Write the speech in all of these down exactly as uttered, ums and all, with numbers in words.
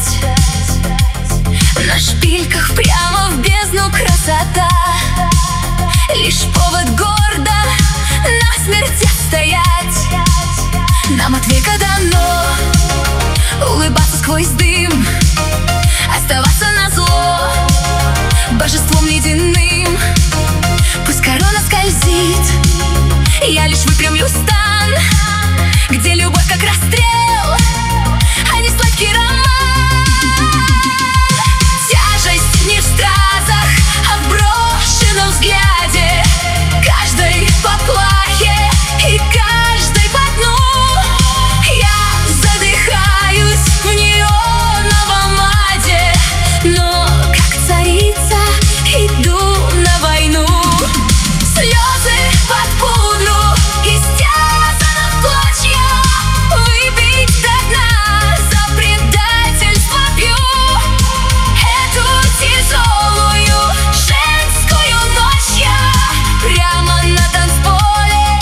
На шпильках прямо в бездну красота. Лишь повод гордо насмерть стоять. Нам от века дано улыбаться сквозь дым, оставаться назло божеством ледяным. Пусть корона скользит, я лишь выпрямлю стан, где любовь как расстрел, а не сладкий роман. Тяжесть не в стразах, а в брошенном взгляде каждой поплахе и каждой по дну. Я задыхаюсь в неоновом аде, но как царица иду на войну. Слезы под пудру, истязана в клочья, выпить до дна, за предательство пью эту тяжелую женскую ночь. Я прямо на танцполе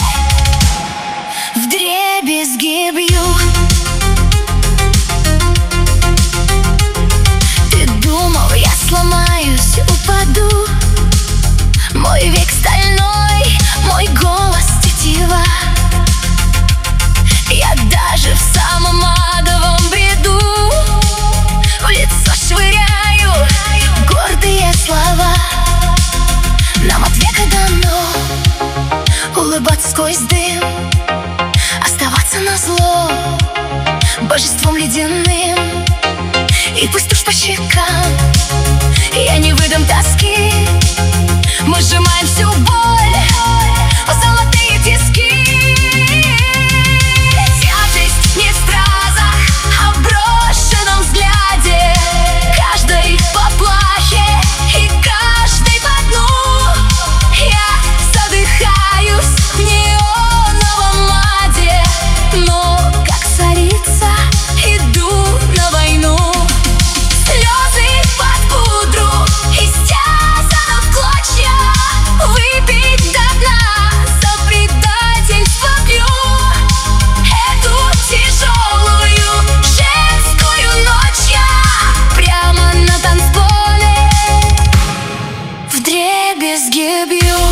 вдребезги бью. Ты думал, я сломаюсь, упаду? Мой век стальной, мой голос тетива. Я даже в самом адовом бреду в лицо швыряю гордые слова. Нам от века дано улыбаться сквозь дым, оставаться назло божеством ледяным. И пусть тушь по щекам, я не выдам тоски. Мы сжимаем всю боль в золотые тиски. Тяжесть не в стразах, а в брошенном взгляде каждой поплахе и каждой по дну. Я задыхаюсь в неоновом аде, но как царица иду на войну. Слезы под пудру, истязана в клочья, выпить до дна, за предательство пью эту тяжелую женскую ночь. Я прямо на танцполе вдребезги бью.